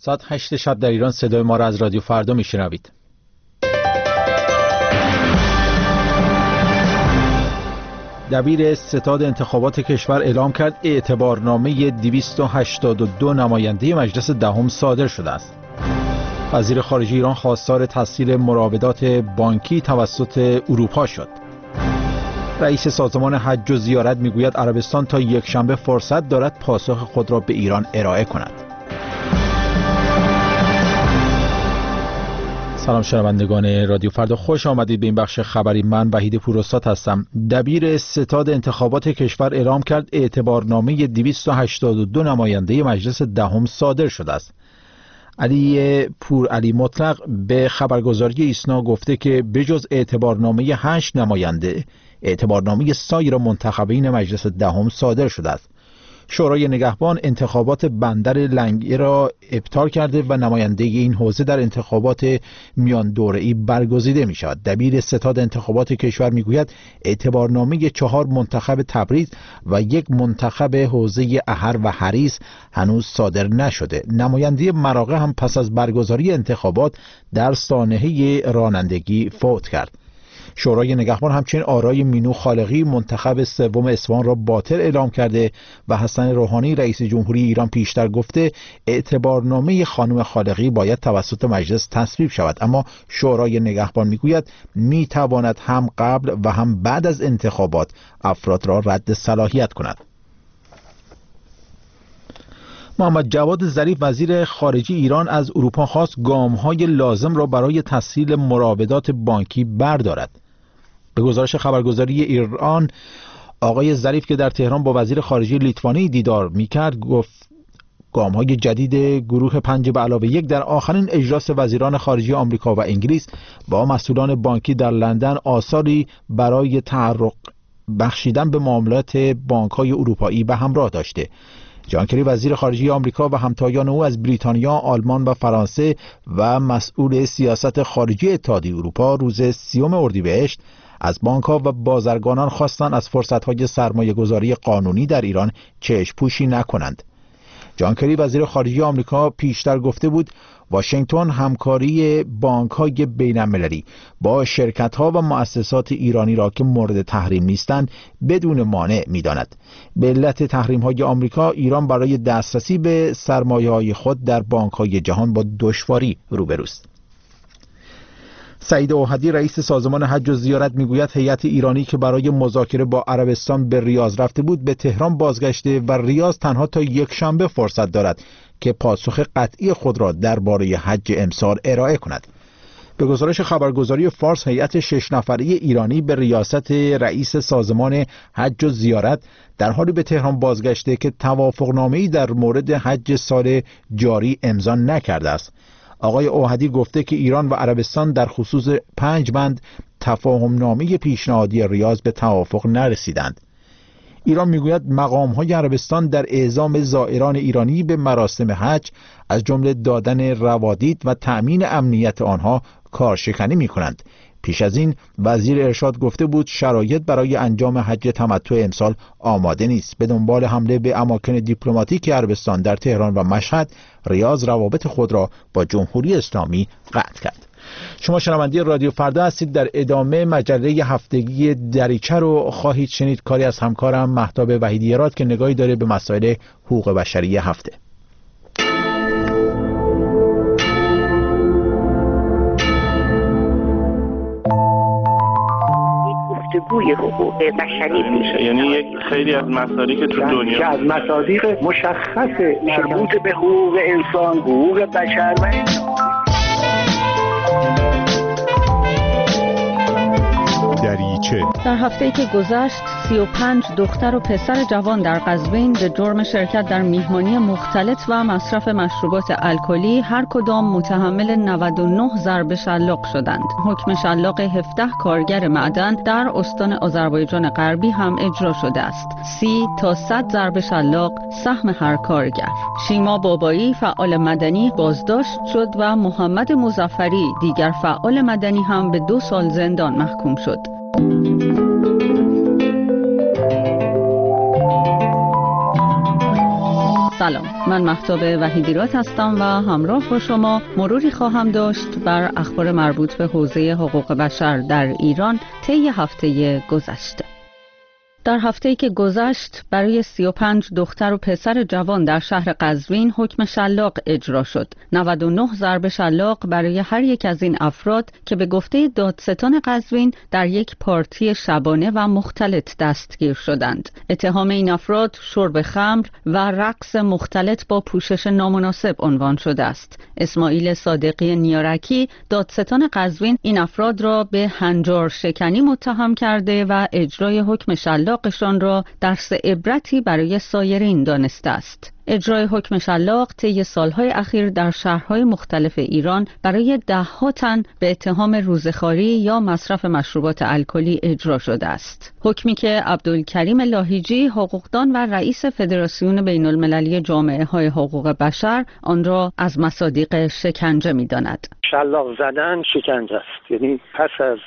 ساعت 8 شب در ایران صدای ما را از رادیو فردا میشنوید. دبیر ستاد انتخابات کشور اعلام کرد اعتبارنامه 282 نماینده مجلس دهم صادر شده است. وزیر خارجه ایران خواستار تسهیل مراودات بانکی توسط اروپا شد. رئیس سازمان حج و زیارت میگوید عربستان تا یک شنبه فرصت دارد پاسخ خود را به ایران ارائه کند. سلام شنوندگان رادیو فردا، خوش آمدید به این بخش خبری. من وحید پوراستاد هستم. دبیر ستاد انتخابات کشور اعلام کرد اعتبارنامه 282 نماینده مجلس دهم صادر شده است. علی پورعلی مطلق به خبرگزاری ایسنا گفته که بجز اعتبارنامه 8 نماینده، اعتبارنامه سایر منتخبین مجلس دهم صادر شده است. شورای نگهبان انتخابات بندر لنگی را ابطال کرده و نماینده این حوزه در انتخابات میان دوره‌ای برگزیده می شود. دبیر ستاد انتخابات کشور می گوید اعتبارنامه 4 منتخب تبریز و 1 منتخب حوزه احر و حریص هنوز صادر نشده. نماینده مراغه هم پس از برگزاری انتخابات در سانحه رانندگی فوت کرد. شورای نگهبان همچنین آرای مینو خالقی منتخب سوم اصفهان را باطل اعلام کرده و حسن روحانی رئیس جمهوری ایران پیشتر گفته اعتبارنامه خانم خالقی باید توسط مجلس تصویب شود، اما شورای نگهبان میگوید میتواند هم قبل و هم بعد از انتخابات افراد را رد صلاحیت کند. محمد جواد ظریف وزیر خارجه ایران از اروپا خواست گام‌های لازم را برای تسهیل مراودات بانکی بردارد. به گزارش خبرگزاری ایران، آقای ظریف که در تهران با وزیر خارجه لیتوانی دیدار می‌کرد گفت گام‌های جدید گروه 5+1 در آخرین اجلاس وزیران خارجه آمریکا و انگلیس با مسئولان بانکی در لندن آثاری برای تحرک بخشیدن به معاملات بانک‌های اروپایی به همراه داشته. جان کری وزیر خارجه آمریکا و همتایان او از بریتانیا، آلمان و فرانسه و مسئول سیاست خارجی اتحادیه اروپا روز 30 اردیبهشت از بانک‌ها و بازرگانان خواستند از فرصت‌های سرمایه‌گذاری قانونی در ایران چشم‌پوشی نکنند. جان کری وزیر خارجه آمریکا پیشتر گفته بود واشنگتن همکاری بانک‌های بین‌المللی با شرکت‌ها و مؤسسات ایرانی را که مورد تحریم نیستند بدون مانع می‌داند. به علت تحریم‌های آمریکا ایران برای دسترسی به سرمایه‌های خود در بانک‌های جهان با دشواری روبروست. سعید اوحدی رئیس سازمان حج و زیارت میگوید هیئت ایرانی که برای مذاکره با عربستان به ریاض رفته بود به تهران بازگشته و ریاض تنها تا یک شنبه فرصت دارد که پاسخ قطعی خود را درباره حج امسال ارائه کند. به گزارش خبرگزاری فارس، هیئت 6 نفره ایرانی به ریاست رئیس سازمان حج و زیارت در حالی به تهران بازگشته که توافقنامه‌ای در مورد حج سال جاری امضا نکرده است. آقای اوحدی گفته که ایران و عربستان در خصوص 5 بند تفاهم‌نامه پیشنهادی ریاض به توافق نرسیدند. ایران میگوید مقام‌های عربستان در اعزام زائران ایرانی به مراسم حج از جمله دادن روادید و تأمین امنیت آنها کارشکنی می‌کنند. پیش از این وزیر ارشاد گفته بود شرایط برای انجام حج تمتع امسال آماده نیست. به دنبال حمله به اماکن دیپلماتیک عربستان در تهران و مشهد، ریاض روابط خود را با جمهوری اسلامی قطع کرد. شما شنونده رادیو فردا هستید. در ادامه مجله هفتگی دریچه رو خواهید شنید، کاری از همکارم مهتاب وحیدی‌راد که نگاهی داره به مسائل حقوق بشری هفته. گفتگوی حقوق بشری میشه، یعنی یک خیلی از مصادیق که تو دنیا از مصادیق مشخص مربوط به حقوق انسان، حقوق بشر و دریچه. در هفته‌ای که گذشت 35 دختر و پسر جوان در قزوین به جرم شرکت در میهمانی مختلط و مصرف مشروبات الکلی هر کدام متحمل 99 ضرب شلاق شدند. حکم شلاق 17 کارگر معدن در استان آذربایجان غربی هم اجرا شده است. 30 تا 100 ضرب شلاق سهم هر کارگر. شیما بابایی فعال مدنی بازداشت شد و محمد مظفری دیگر فعال مدنی هم به 2 سال زندان محکوم شد. سلام، من مهتاب وحیدیراد هستم و همراه با شما مروری خواهم داشت بر اخبار مربوط به حوزه حقوق بشر در ایران طی هفته گذشته. در هفته‌ای که گذشت برای 35 دختر و پسر جوان در شهر قزوین حکم شلاق اجرا شد. 99 ضرب شلاق برای هر یک از این افراد که به گفته دادستان قزوین در یک پارتی شبانه و مختلط دستگیر شدند. اتهام این افراد شرب خمر و رقص مختلط با پوشش نامناسب عنوان شده است. اسماعیل صادقی نیارکی دادستان قزوین این افراد را به هنجار شکنی متهم کرده و اجرای حکم شلاق شان را درس عبرتی برای سایرین دانسته است. اجرای حکم شلاق طی سالهای اخیر در شهرهای مختلف ایران برای ده‌ها تن به اتهام روزخواری یا مصرف مشروبات الکلی اجرا شده است. حکمی که عبدالکریم لاهیجی حقوقدان و رئیس فدراسیون بین المللی جامعه‌های حقوق بشر آن را از مصادیق شکنجه می‌داند. شلاق زدن شکنجه است. یعنی پس از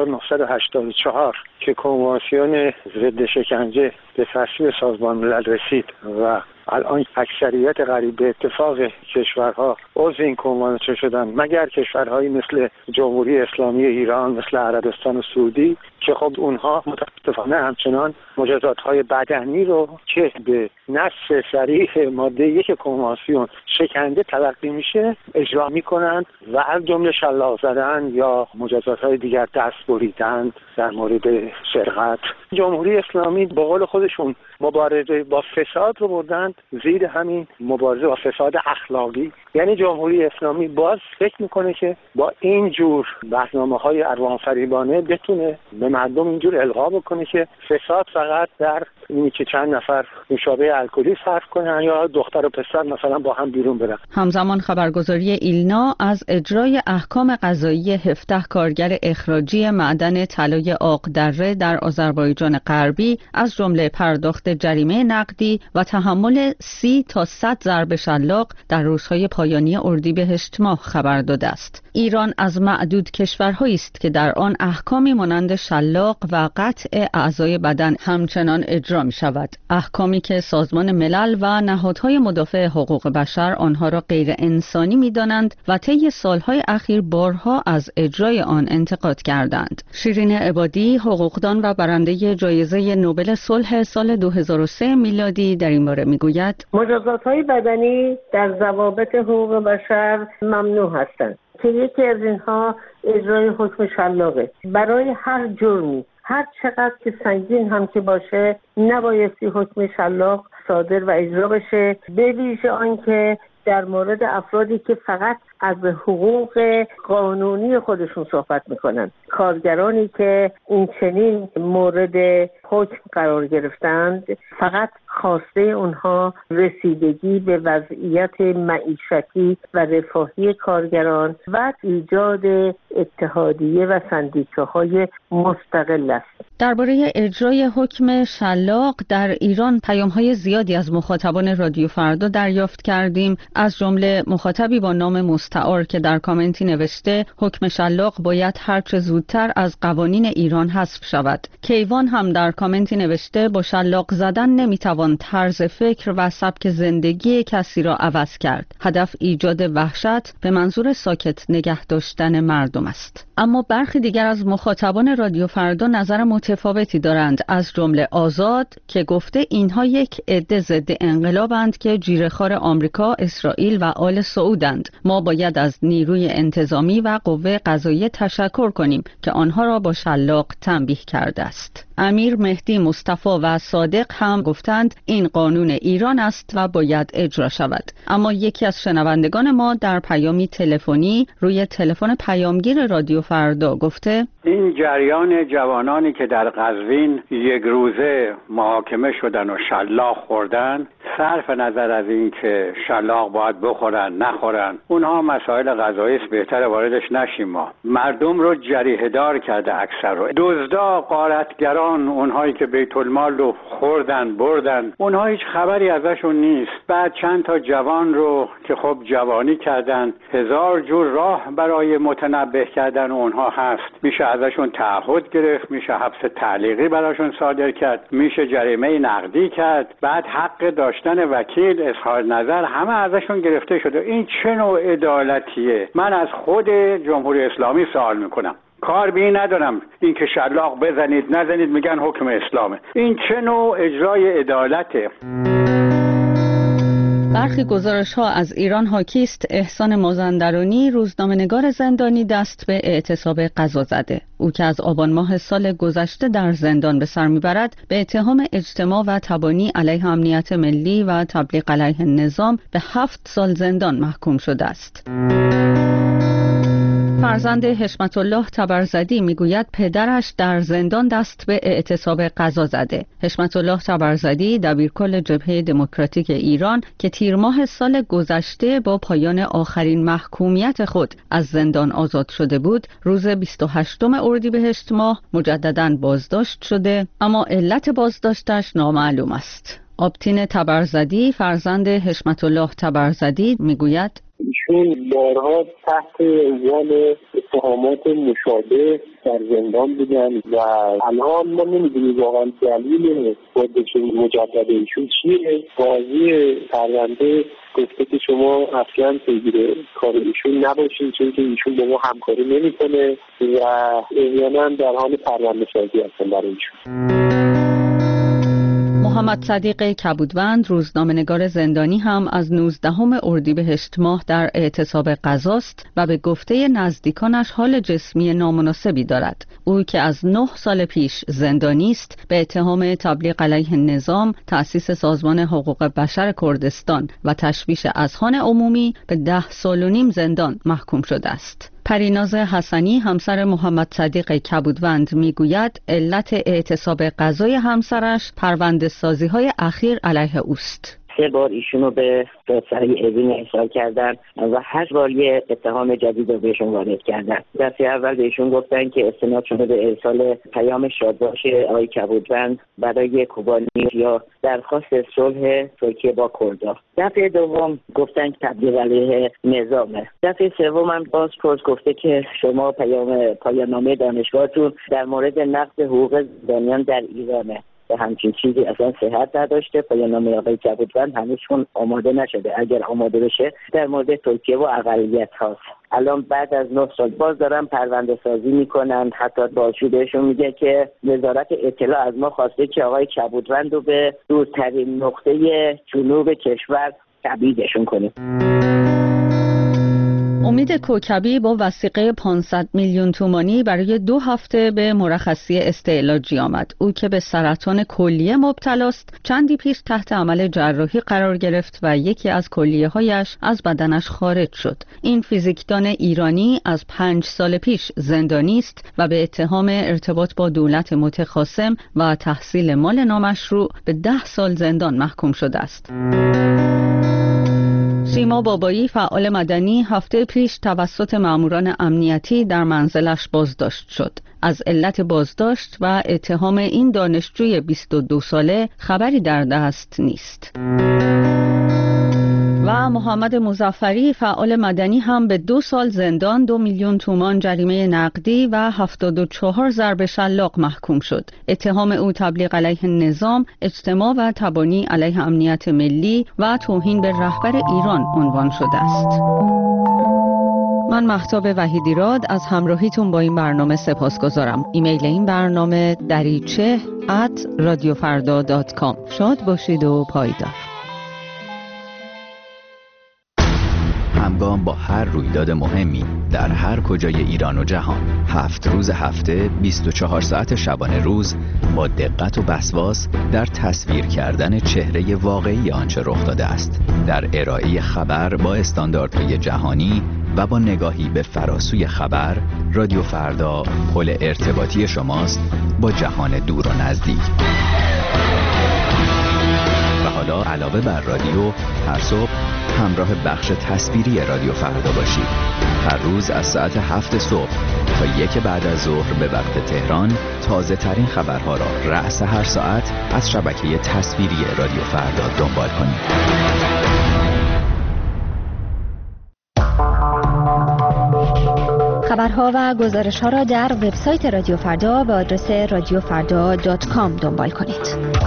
1984 که کنوانسیون ضد شکنجه به تصویب سازمان ملل رسید و الان اکثریت قریب به اتفاق کشورها عضو این کنوانسیون شدن، مگر کشورهایی مثل جمهوری اسلامی ایران، مثل عربستان و سعودی که خب اونها متاسفانه همچنان مجازات‌های بدنی رو که به نص صریح ماده 1 کنوانسیون شکنجه تلقی میشه اجرا میکنند و از جمله شلاق زدن یا مجازات‌های دیگر، دست بریدن در مورد سرقت. جمهوری اسلامی به قول خودشون مبارزه با فساد رو بردند زیر همین مبارزه با فساد اخلاقی. یعنی جمهوری اسلامی باز فکر میکنه که با این جور برنامه‌های اروانفریبانه بتونه به مردم اینجور القا بکنه که فساد فقط در اینی که چند نفر نوشابه الکلی صرف کنن یا دختر و پسر مثلا با هم بیرون برن. همزمان خبرگزاری ایلنا از اجرای احکام قضایی 17 کارگر اخراجی معدن طلای آقدره در آذربایجان غربی از جمله پرداخت جریمه نقدی و تحمل 30 تا 100 ضرب شلاق در روزهای پایانی اردیبهشت ماه خبر داده است. ایران از معدود کشورهایی است که در آن احکامی مانند شلاق و قطع اعضای بدن همچنان اجرا می شود. احکامی که سازمان ملل و نهادهای مدافع حقوق بشر آنها را غیر انسانی می دانند و طی سالهای اخیر بارها از اجرای آن انتقاد کردند. شیرین عبادی حقوقدان و برنده جایزه نوبل صلح سال 2003 میلادی در این باره می گوید مجازات‌های بدنی در ضوابط حقوق بشر ممنوع هستند که یکی از اینها اجرای حکم شلاقه. برای هر جرمی هر چقدر که سنگین هم که باشه نبایستی حکم شلاق صادر و اجرا بشه، به ویژه آنکه در مورد افرادی که فقط از حقوق قانونی خودشون صحبت میکنن. کارگرانی که این چنین مورد حکم قرار گرفتند فقط خواسته اونها رسیدگی به وضعیت معیشتی و رفاهی کارگران و ایجاد اتحادیه و سندیکاهای مستقل است. درباره اجرای حکم شلاق در ایران پیام‌های زیادی از مخاطبان رادیو فردا دریافت کردیم، از جمله مخاطبی با نام مستعار که در کامنتی نوشته حکم شلاق باید هرچه زودتر از قوانین ایران حذف شود. کیوان هم در کامنتی نوشته با شلاق زدن نمیتوان طرز فکر و سبک زندگی کسی را عوض کرد. هدف ایجاد وحشت به منظور ساکت نگه داشتن مردم است. اما برخی دیگر از مخاطبان رادیو فردا نظر متفاوتی دارند، از جمله آزاد که گفته اینها یک عده ضد انقلابند که جیره‌خوار آمریکا، اسرائیل و آل سعودند. ما باید از نیروی انتظامی و قوه قضاییه تشکر کنیم که آنها را با شلاق تنبیه کرده است. امیر، مهدی، مصطفی و صادق هم گفتند این قانون ایران است و باید اجرا شود. اما یکی از شنوندگان ما در پیامی تلفنی روی تلفن پیامگیر رادیو فردا گفته این جریان جوانانی که در قزوین یک روزه محاکمه شدن و شلاق خوردن، صرف نظر از این که شلاق باید بخورن نخورن، اونها مسائل قضایی است، بهتر واردش نشیم. ما مردم رو جریحه دار کرده، اکثر رو دزدا، غارتگران، اونهایی که بیت المال رو خوردن بردن شدن، اونها هیچ خبری ازشون نیست. بعد چند تا جوان رو که خب جوانی کردن، 1000 جور راه برای متنبه کردن اونها هست. میشه ازشون تعهد گرفت، میشه حبس تعلیقی براشون صادر کرد، میشه جریمه نقدی کرد، بعد حق داشتن وکیل، اظهار نظر، همه ازشون گرفته شده. این چه نوع عدالتیه؟ من از خود جمهوری اسلامی سوال میکنم. کار به این ندارم این که شلاق بزنید نزنید، میگن حکم اسلامه. این چه نوع اجرای عدالته؟ برخی گزارش‌ها از ایران حاکی است احسان مازندرانی، روزنامه‌نگار زندانی، دست به اعتصاب قضا زده. او که از آبان ماه سال گذشته در زندان به سر میبرد، به اتهام اجتماع و تبانی علیه امنیت ملی و تبلیغ علیه النظام به 7 سال زندان محکوم شده است. فرزند حشمت الله تبرزدی میگوید پدرش در زندان دست به اعتصاب قضا زده. حشمت الله تبرزدی دبیرکل جبهه دموکراتیک ایران که تیر ماه سال گذشته با پایان آخرین محکومیت خود از زندان آزاد شده بود، روز 28 اردیبهشت ماه مجدداً بازداشت شده، اما علت بازداشتش نامعلوم است. آبتین تبرزدی فرزند حشمت الله تبرزدی میگوید ایشون بارها تحت عنوان اتهامات مشابه در زندان بودن و الان ما نمیدونیم واقعا دلیل بازداشت مجدد ایشون چیه. قاضی پرونده گفته که شما اصلا پیگیر کار ایشون نباشید چون که ایشون با ما همکاری نمیکنه و احیانا در حال پرونده سازی هستن برای ایشون. محمد صدیق کبودوند، روزنامه‌نگار زندانی، هم از 19 اردیبهشت ماه در اعتصاب قضاست و به گفته نزدیکانش حال جسمی نامناسبی دارد. او که از 9 سال پیش زندانی است، به اتهام تبلیغ علیه النظام، تأسیس سازمان حقوق بشر کردستان و تشویش اذهان عمومی به 10 سال و نیم زندان محکوم شده است. پریناز حسنی همسر محمد صدیق کبودوند میگوید علت اعتصاب قضای همسرش پرونده سازی‌های اخیر علیه اوست. 3 بار ایشونو به دادسرای اوین ارسال کردن و 8 بار یه اتهام جدید رو بهشون وارد کردن. دفعه اول بهشون گفتن که استناد شده به ارسال پیام شادباش آقای کبودوند برای کوبانی یا درخواست صلح ترکیه با کردها. دفعه دوم گفتن که تبلیغ علیه نظامه. دفعه سوم هم باز گفته که شما پایان نامه دانشگاهتون در مورد نقض حقوق زندانیان در ایرانه. همچین چیزی اصلا صحت نداشته. پایان‌نامه آقای کبودوند هنوزشون آماده نشده. اگر آماده بشه در مورد ترکیه و اقلیت هاست. الان بعد از 9 سال باز دارن پرونده سازی میکنن. حتی بازجویشون میگه که وزارت اطلاع از ما خواسته که آقای کبودوند رو به دورترین نقطه جنوب کشور تبعیدشون کنیم. امید کوکبی با وثیقه 500 میلیون تومانی برای 2 هفته به مرخصی استعلاجی آمد. او که به سرطان کلیه مبتلاست، چندی پیش تحت عمل جراحی قرار گرفت و یکی از کلیه‌هایش از بدنش خارج شد. این فیزیکدان ایرانی از 5 سال پیش زندانی است و به اتهام ارتباط با دولت متخاصم و تحصیل مال نامشروع به 10 سال زندان محکوم شده است. سیما بابایی فعال مدنی هفته پیش توسط ماموران امنیتی در منزلش بازداشت شد. از علت بازداشت و اتهام این دانشجوی 22 ساله خبری در دست نیست. و محمد مظفری فعال مدنی هم به 2 سال زندان، 2 میلیون تومان جریمه نقدی و 74 ضرب شلاق محکوم شد. اتهام او تبلیغ علیه النظام، اجتماع و تبانی علیه امنیت ملی و توهین به رهبر ایران عنوان شده است. من مهتاب وحیدیراد از همراهیتون با این برنامه سپاسگزارم. ایمیل این برنامه dariche@radiofarda.com. شاد باشید و پایدار. همگام با هر رویداد مهمی در هر کجای ایران و جهان، 7 روز هفته 24 ساعت شبانه روز با دقت و وسواس در تصویر کردن چهره واقعی آنچه رخ داده است، در ارائه خبر با استانداردهای جهانی و با نگاهی به فراسوی خبر. رادیو فردا پل ارتباطی شماست با جهان دور و نزدیک. و حالا علاوه بر رادیو، هر صبح همراه بخش تصویری رادیو فردا باشید. هر روز از ساعت 7 صبح تا 1 بعد از ظهر به وقت تهران تازه ترین خبرها را رأس هر ساعت از شبکه تصویری رادیو فردا دنبال کنید. خبرها و گزارش‌ها را در وبسایت رادیو فردا به آدرس radiofrda.com دنبال کنید.